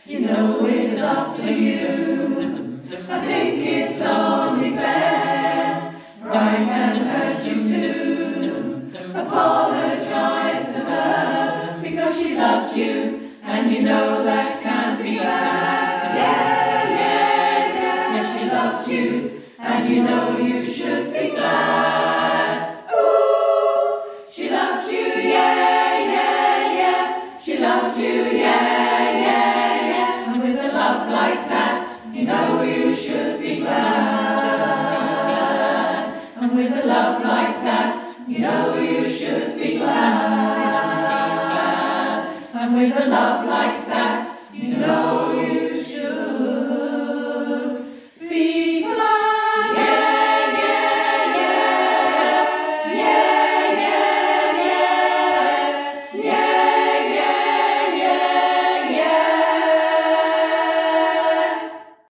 You know it's up to you. I think it's only fair. Pride can hurt you too. Apologize to her because she loves you, and you know that can't be bad. Yeah, yeah, yeah. Yeah, she loves you, and you know you should be glad. Ooh, she loves you, yeah, yeah, yeah. She loves you, yeah, yeah, yeah. And with a love like that, you know you should be glad. And with a love like that, you know you should be glad. And with a love like